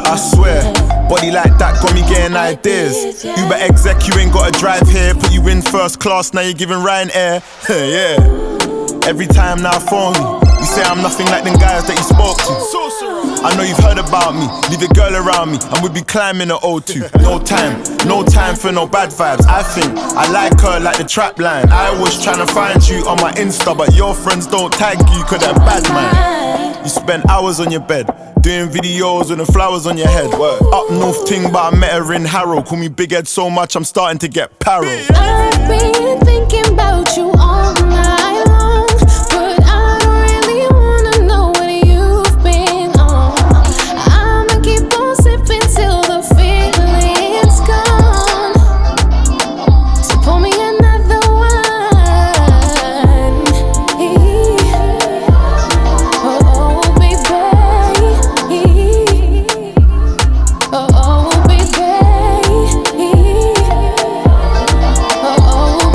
I swear, body like that got me getting ideas. Uber exec, you ain't gotta drive here. Put you in first class, now you're giving Ryanair. Yeah. Every time now phone you say I'm nothing like them guys that you spoke to. I know you've heard about me, leave your girl around me and we'd be climbing at O2. No time for no bad vibes. I think I like her like the trap line. I was tryna find you on my Insta, but your friends don't tag you cause they're bad man. You spend hours on your bed doing videos with the flowers on your head. Up north ting, but I met her in Harrow. Call me big head so much I'm starting to get paro. I've been thinking about you all night long, but I don't really wanna know what you've been on. I'ma keep on sipping till the feeling's gone. So pour me another one. Oh baby, oh baby, oh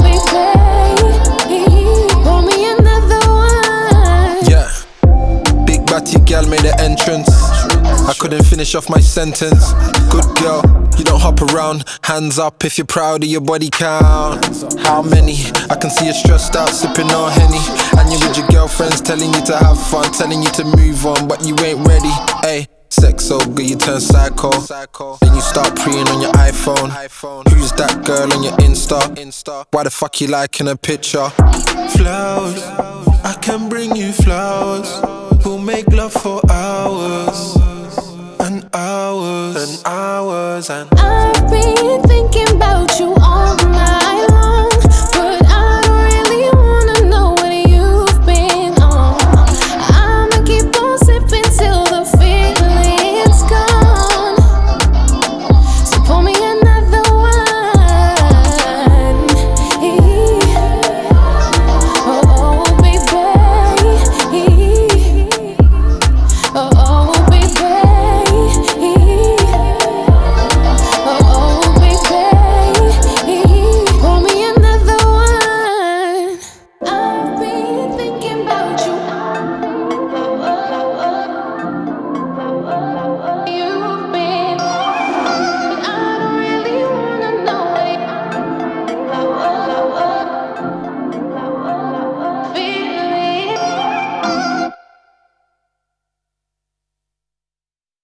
baby, pour me another one. Yeah, big batty gal made an entrance. I couldn't finish off my sentence. Good girl, you don't hop around. Hands up if you're proud of your body count. How many? I can see you stressed out, sipping on Henny. And you with your girlfriends telling you to have fun, telling you to move on, but you ain't ready. Ayy, sex so good you turn psycho. Then you start preying on your iPhone. Who's that girl on your Insta? Why the fuck you liking a picture? Flowers, I can bring you flowers. We'll make love for hours and hours and hours and